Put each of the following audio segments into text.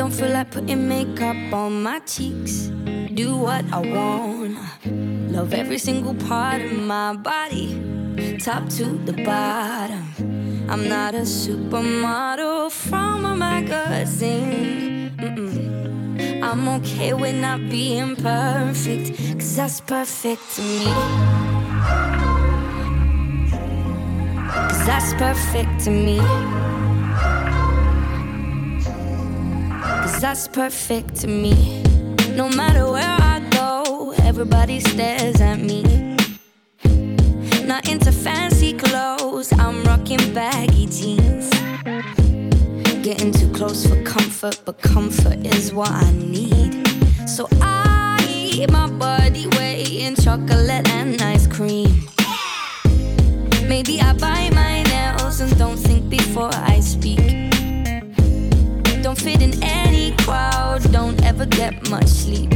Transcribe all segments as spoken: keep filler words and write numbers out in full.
Don't feel like putting makeup on my cheeks. Do what I want. Love every single part of my body, top to the bottom. I'm not a supermodel from a magazine. Mm-mm. I'm okay with not being perfect, 'cause that's perfect to me. 'Cause that's perfect to me. 'Cause that's perfect to me. No matter where I go, everybody stares at me. Not into fancy clothes, I'm rocking baggy jeans. Getting too close for comfort, but comfort is what I need. So I eat my body weight in chocolate and ice cream. Maybe I bite my nails and don't think before I speak. Don't fit in any crowd, don't ever get much sleep.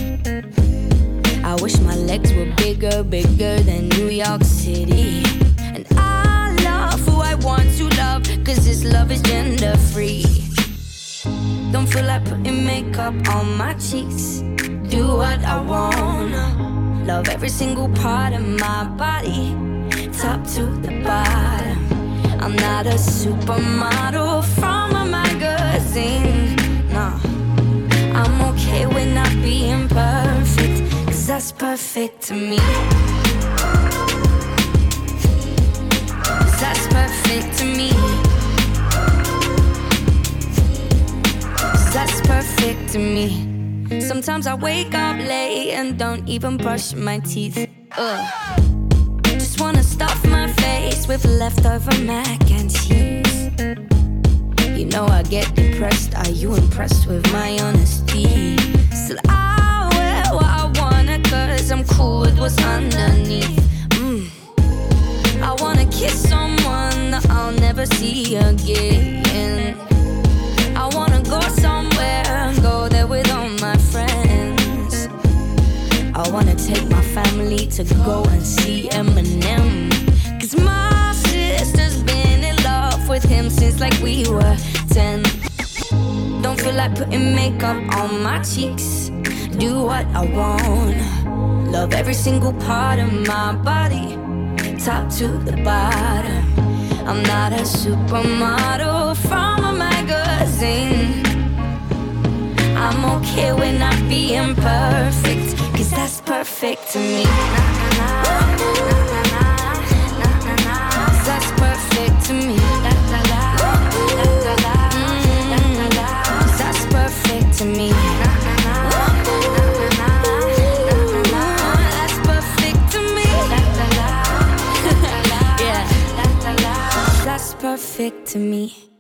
I wish my legs were bigger, bigger than New York City. And I love who I want to love, 'cause this love is gender free. Don't feel like putting makeup on my cheeks. Do what I wanna. Love every single part of my body, top to the bottom. I'm not a supermodel from a magazine. Nah, I'm okay with not being perfect, 'cause that's perfect to me. 'Cause that's perfect to me. 'Cause that's perfect to me. Sometimes I wake up late and don't even brush my teeth. Ugh. Just wanna stuff my face with leftover mac and cheese. You know I get depressed, are you impressed with my honesty? Still I wear what I wanna, 'cause I'm cool with what's underneath. mm. I wanna kiss someone that I'll never see again. I wanna go somewhere, go there with all my friends. I wanna take my family to go and see Eminem, 'cause my sister's been in love with him since like we were ten. Don't feel like putting makeup on my cheeks. Do what I want. Love every single part of my body, top to the bottom. I'm not a supermodel from a magazine. I'm okay with not being perfect, 'cause that's perfect to me. That's perfect to me. That's perfect to me. That's perfect to me. Yeah, that's perfect to me.